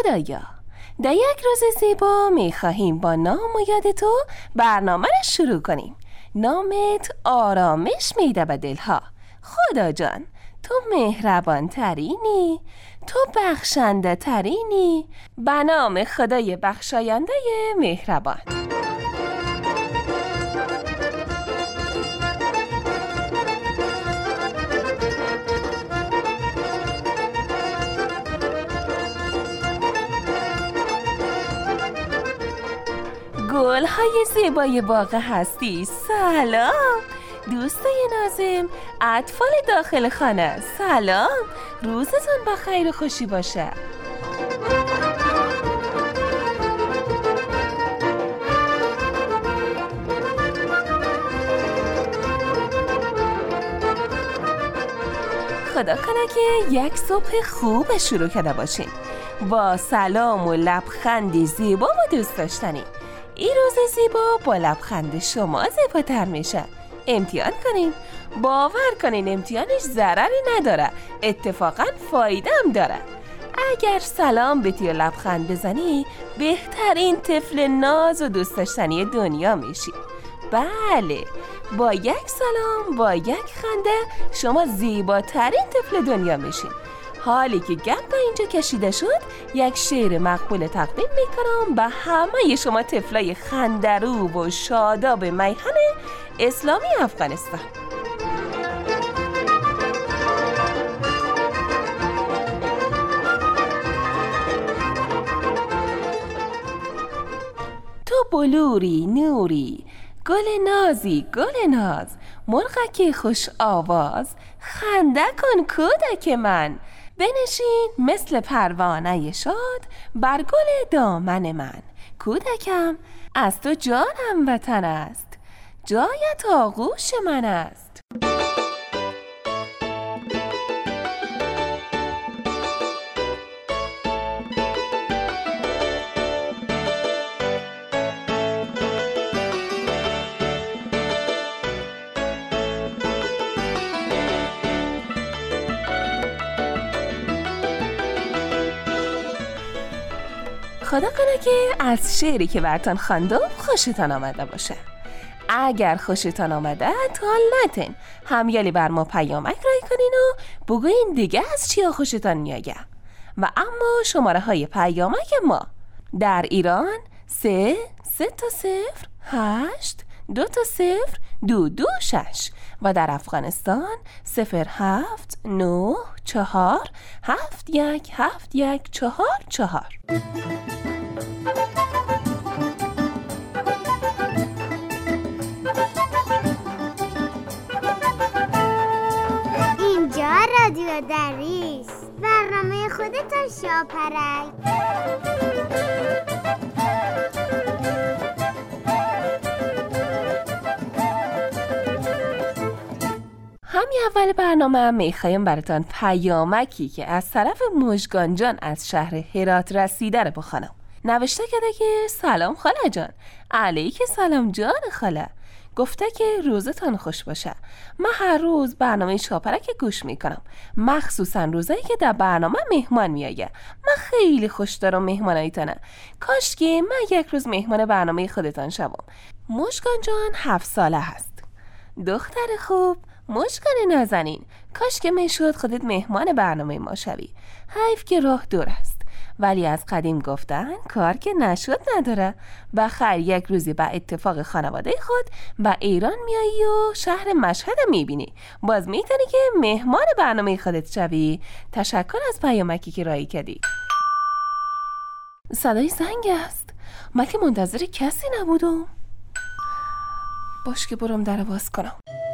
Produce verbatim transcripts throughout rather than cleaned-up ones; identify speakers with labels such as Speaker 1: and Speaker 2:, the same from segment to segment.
Speaker 1: خدایا، در یک روز زیبا میخواهیم با نام و یاد تو برنامه را شروع کنیم. نامت آرامش میده به دلها. خدا جان، تو مهربان ترینی، تو بخشنده ترینی، به نام خدای بخشاینده مهربان. گل های زیبای باغ هستی، سلام. دوستای نازم، اطفال داخل خانه، سلام. روزتون با خیر و خوشی باشه. خدا کنه که یک صبح خوب شروع کرده باشین با سلام و لبخندی زیبا و دوست داشتنی. این روز زیبا با لبخند شما زیباتر میشه. امتحان کنین، باور کنین امتحانش ضرری نداره، اتفاقا فایده هم داره. اگر سلام بهتی و لبخند بزنی، بهترین طفل ناز و دوست داشتنی دنیا میشی. بله، با یک سلام، با یک خنده شما زیباترین طفل دنیا میشین. حالی که گپ به اینجا کشیده شد، یک شعر مقبول تقدیم میکنم به همه شما طفلای خندرو و شاداب میهن اسلامی افغانستان. تو بلوری نوری، گل نازی گل ناز، مرغک خوش آواز، خنده کن کودک من. بنشین مثل پروانه شاد بر گل دامن من. کودکم، از تو جانم وطن است، جایت آغوش من است. خدا کنه که از شعری که براتون خواندم خوشتان آمده باشه. اگر خوشتان آمده تال نتین، همیالی بر ما پیامک رای کنین و بگوین دیگه از چیا خوشتان میاگه. و اما شماره های پیامک ما در ایران سه سه تا صفر هشت دو تا صفر دو دو شش و در افغانستان صفر هفت نه چهار هفت یک هفت یک چهار چهار.
Speaker 2: اینجا رادیو دریس، برنامه خودتان شاپرک.
Speaker 1: همین اول برنامه میخوایم براتان پیامکی که از طرف مژگان جان از شهر هرات رسیده رو بخونم. نوشته کرده که سلام خاله جان. علیک سلام جان خاله. گفته که روزتان خوش باشه. من هر روز برنامه شاپرک گوش میکنم، مخصوصا روزایی که در برنامه مهمان میایه. من خیلی خوش دارم مهمانایتانه. کاش که من یک روز مهمان برنامه خودتان شوم. مژگان جان هفت ساله هست. دختر خوب، مژگان نازنین، کاش که میشد خودت مهمان برنامه ما شوی. حیف که راه دور است، ولی از قدیم گفتن کار که نشد نداره. بخیر یک روزی با اتفاق خانواده خود به ایران میایی و شهر مشهد میبینی، باز میتونی که مهمان برنامه خودت شوی. تشکر از پیامکی که رایی کردی. صدای زنگ است. من که منتظر کسی نبودم. باش که برم در باز کنم.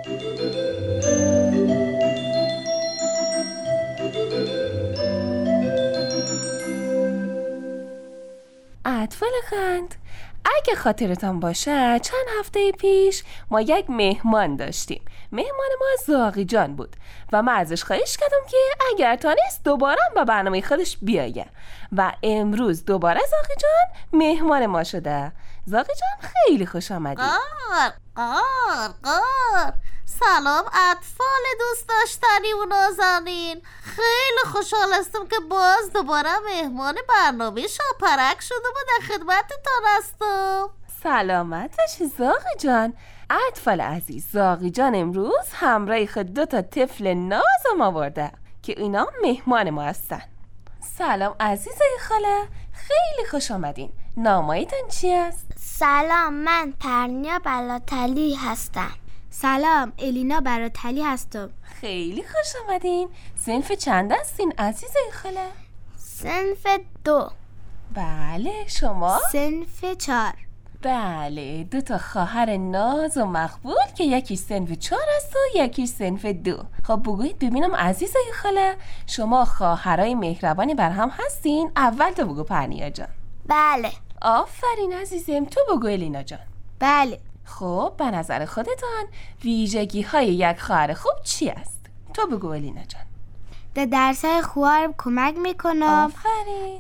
Speaker 1: اطفال خند، اگه خاطرتان باشه چند هفته پیش ما یک مهمان داشتیم. مهمان ما زاغی جان بود و من ازش خواهش کردم که اگر تانست دوباره به برنامه خودش بیایه و امروز دوباره زاغی جان مهمان ما شده. زاغی جان خیلی خوش آمدی.
Speaker 3: قار قار قار. سلام اطفال دوست داشتنی و نازنین، خیلی خوشحال هستم که باز دوباره مهمان برنامه شاپرک شدم و در خدمتتان هستم.
Speaker 1: سلامت باشی زاغی جان. اطفال عزیز، زاغی جان امروز همراه خود دو تا طفل نازم آورده که اینا مهمان ما هستن. سلام عزیزای خاله، خیلی خوش آمدین. نامایتان چی است؟
Speaker 2: سلام، من پرنیا براتلی هستم.
Speaker 4: سلام، الینا براتلی هستم.
Speaker 1: خیلی خوش آمدین. صنف چند هستین عزیزای خاله؟
Speaker 2: صنف دو.
Speaker 1: بله، شما؟
Speaker 4: صنف چهار.
Speaker 1: بله، دو تا خواهر ناز و مقبول که یکی صنف چهار است و یکی صنف دو. خب بگویید ببینم عزیزای خاله، شما خواهرای مهربانی بر هم هستین؟ اول تو بگو پرنیا جان.
Speaker 2: بله.
Speaker 1: آفرین عزیزم، تو بگو الینا جان.
Speaker 4: بله.
Speaker 1: خب به نظر خودتان ویژگی های یک خواهر خوب چی است؟ تو بگو الینا جان.
Speaker 4: در درسای خوبم کمک میکنم.
Speaker 1: آفرین.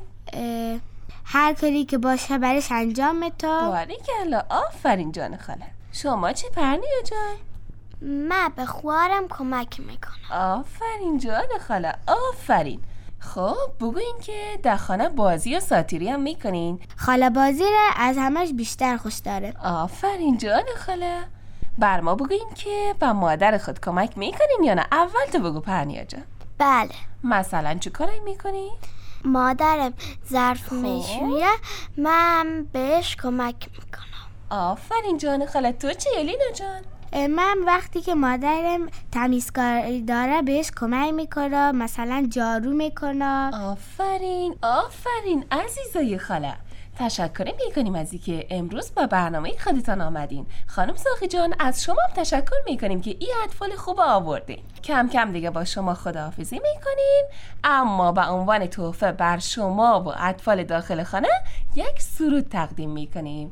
Speaker 4: هر کاری که باشه برش انجام میدم.
Speaker 1: باریکلا، آفرین جان خاله. شما چی پرنیا جان؟
Speaker 2: من به خوارم کمک میکنم.
Speaker 1: آفرین جان خاله، آفرین. خب بگوین که در خانه بازی و ساتیری هم میکنین؟
Speaker 4: خاله بازی را از همش بیشتر خوش داره.
Speaker 1: آفرین جان خاله. بر ما بگوین که با مادر خود کمک میکنین یا نه؟ اول تو بگو پرنیا جان.
Speaker 2: بله.
Speaker 1: مثلا چه کاری میکنی؟
Speaker 2: مادرم ظرف میشویه، من بهش کمک میکنم.
Speaker 1: آفرین جان خاله. تو چی الینا جان؟
Speaker 4: من وقتی که مادرم تمیزکاری داره بهش کمک میکنم، مثلا جارو میکنم.
Speaker 1: آفرین آفرین عزیزای خاله. تشکر میکنیم از اینکه امروز با برنامه خودتان آمدین. خانم زاغی جان، از شما هم تشکر میکنیم که این اطفال خوب آوردین. کم کم دیگه با شما خداحافظی میکنیم، اما به عنوان تحفه بر شما و اطفال داخل خانه یک سرود تقدیم میکنیم.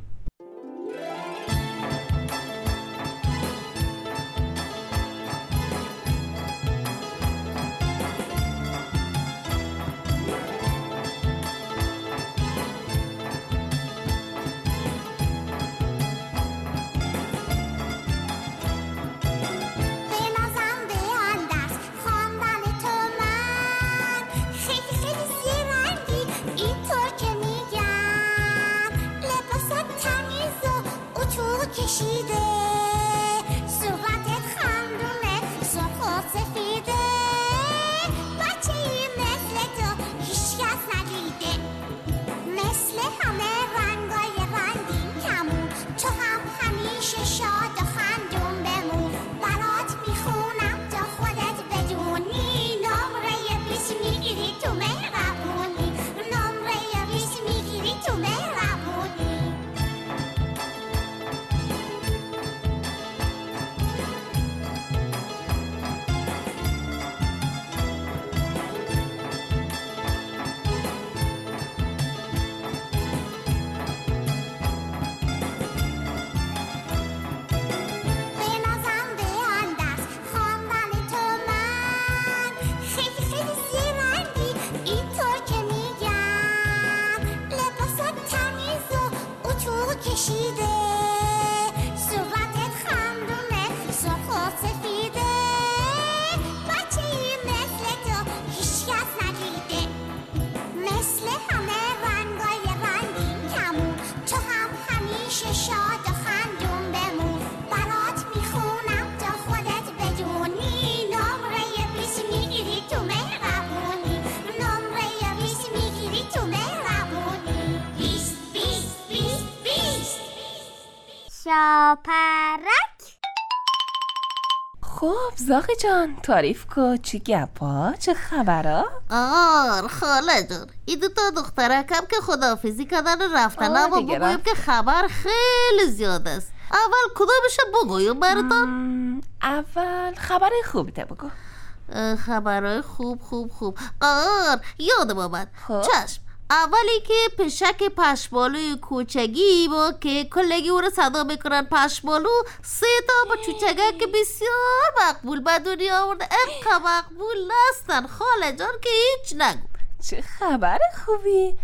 Speaker 2: شاپرک.
Speaker 1: خب زاغی جان، تعریف کن چی گپا، چه خبرها؟
Speaker 3: آر خاله جان، این دو تا دخترکم که خداحافظی کردن و رفتن، اما بگویم که خبر خیلی زیاد است. اول کدامش بگویم براتان؟
Speaker 1: اول خبر خوبیته بگو.
Speaker 3: خبرهای خوب خوب خوب آر یادم آمد.
Speaker 1: خب.
Speaker 3: چشم، اولی که پشک پشمالوی کوچگی با که کلگی او رو صدا میکنن پشمالو، سه تا با چوچگه که بسیار مقبول به دنیا آورده. اینقدر مقبول هستن خاله جان که هیچ نگو.
Speaker 1: چه خبر خوبی.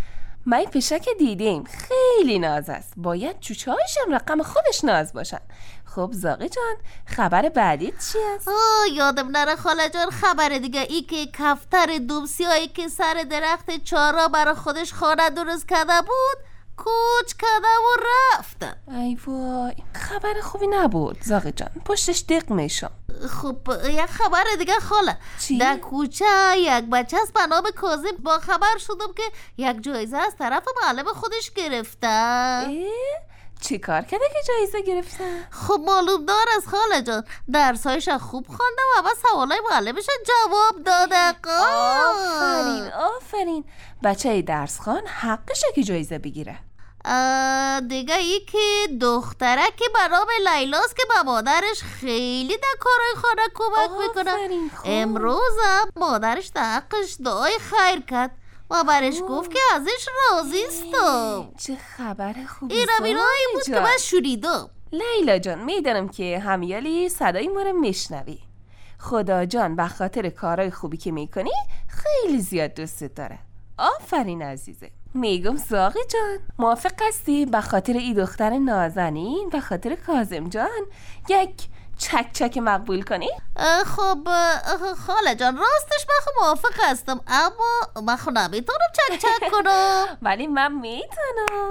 Speaker 1: ما این پشک دیدیم خیلی ناز است. باید چوچه هایشم رقم خودش ناز باشن. خب زاغی جان خبر بعدیت چی است؟
Speaker 3: آه یادم نره خاله جان. خبر دیگه ای که کفتر دومسیایی که سر درخت چارا برای خودش خانه درست کرده بود کوچ کرده و رفتن.
Speaker 1: ای وای خبر خوبی نبود زاغی جان، پشتش دق میشم.
Speaker 3: خب یک خبر دیگه خاله.
Speaker 1: چی؟
Speaker 3: در کوچه یک بچه است به نام کاظم با خبر شدم که یک جایزه از طرف معلم خودش گرفته.
Speaker 1: چی کار کرده که جایزه گرفته؟
Speaker 3: خب معلوم دار از خاله جان، درسایش خوب خوانده و با سوالای معلمش جواب داده.
Speaker 1: آفرین آفرین. بچه درس خوان حقشه که جایزه بگیره.
Speaker 3: دیگه ای که دختره که برام لیلاست که به مادرش خیلی در کارهای خانه کمک میکنه. امروزم مادرش در حقش دعای خیر کرد و برش گفت که ازش راضی استم.
Speaker 1: چه خبر خوبی.
Speaker 3: این رویرایی بود که من شوریدم.
Speaker 1: لیلا جان میدانم که همیالی صدای ما رو میشنوی. خدا جان به خاطر کارهای خوبی که میکنی خیلی زیاد دوستت داره. آفرین عزیزه. میگم زاغی جان موافق هستی به خاطر ای دختر نازنین به خاطر کاظم جان یک چک چک مقبول کنی؟
Speaker 3: خب خاله جان راستش من خب موافق هستم، اما من خب نمیتونم چک چک کنم.
Speaker 1: ولی من میتونم.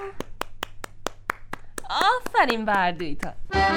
Speaker 1: آفرین بردویتان.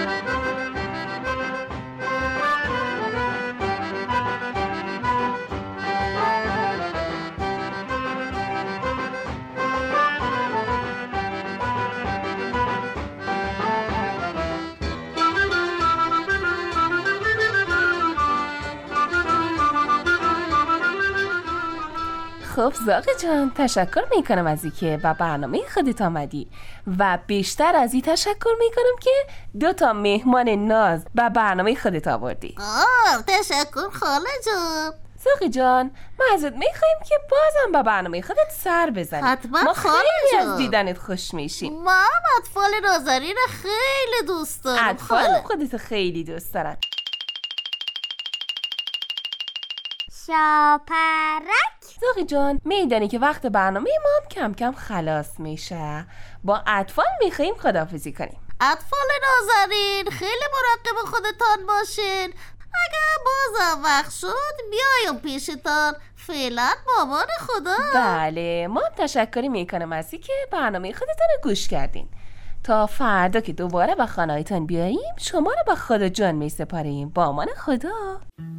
Speaker 1: خب زاغی جان تشکر میکنم از این که به برنامه خودت آمدی و بیشتر از این تشکر میکنم که دو تا مهمان ناز به برنامه خودت آوردی.
Speaker 3: آه تشکر خاله جان.
Speaker 1: زاغی جان ما ازت میخوایم که بازم به برنامه خودت سر بزنی.
Speaker 3: حتما
Speaker 1: ما
Speaker 3: خاله
Speaker 1: خیلی
Speaker 3: جان.
Speaker 1: از دیدنت خوش میشیم.
Speaker 3: ما هم اطفال نازنین خیلی دوست دارم.
Speaker 1: اطفال خودت خیلی دوست دارن.
Speaker 2: شاپرک.
Speaker 1: زاغی جان میدانی که وقت برنامه ما هم کم کم خلاص میشه. با اطفال میخواییم خداحافظی کنیم.
Speaker 3: اطفال نازنین خیلی مراقب خودتان باشین. اگر بازم وقت شد بیایم پیشتان. فعلا مامان خدا.
Speaker 1: بله ما هم تشکری میکنم از این که برنامه خودتان رو گوش کردین. تا فردا که دوباره به خانه‌تان بیاییم شما رو به خدا جان میسپاریم. با امان خدا.